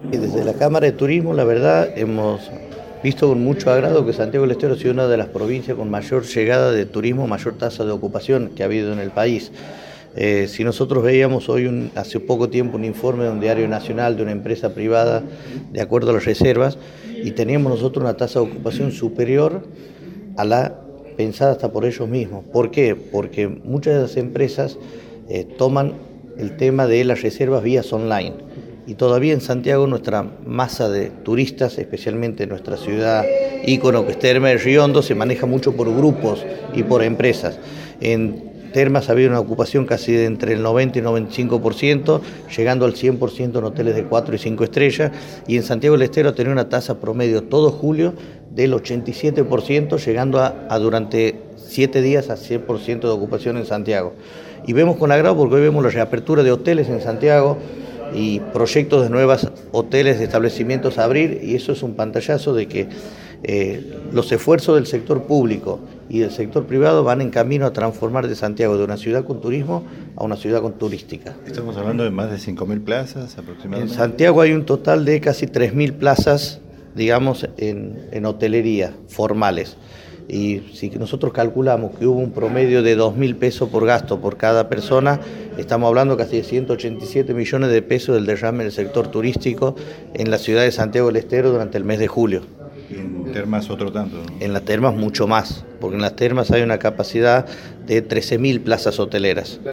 Y desde la Cámara de Turismo, la verdad, hemos visto con mucho agrado que Santiago del Estero ha sido una de las provincias con mayor llegada de turismo, mayor tasa de ocupación que ha habido en el país. Si nosotros veíamos hoy, hace poco tiempo, un informe de un diario nacional de una empresa privada, de acuerdo a las reservas, y teníamos nosotros una tasa de ocupación superior a la pensada hasta por ellos mismos. ¿Por qué? Porque muchas de las empresas toman el tema de las reservas vías online. Y todavía en Santiago nuestra masa de turistas, especialmente en nuestra ciudad ícono que es Termas de Riondo, se maneja mucho por grupos y por empresas. En Termas ha habido una ocupación casi de entre el 90 y 95%, llegando al 100% en hoteles de 4 y 5 estrellas, y en Santiago del Estero ha tenido una tasa promedio todo julio del 87%, llegando a durante 7 días a 100% de ocupación en Santiago. Y vemos con agrado porque hoy vemos la reapertura de hoteles en Santiago, y proyectos de nuevos hoteles, de establecimientos a abrir, y eso es un pantallazo de que los esfuerzos del sector público y del sector privado van en camino a transformar de Santiago de una ciudad con turismo a una ciudad con turística. Estamos hablando de más de 5.000 plazas aproximadamente. En Santiago hay un total de casi 3.000 plazas, digamos, en hotelería formales. Y si nosotros calculamos que hubo un promedio de 2.000 pesos por gasto por cada persona, estamos hablando casi de 187 millones de pesos del derrame del sector turístico en la ciudad de Santiago del Estero durante el mes de julio. Y en Termas otro tanto, ¿no? En las Termas mucho más, porque en las Termas hay una capacidad de 13.000 plazas hoteleras.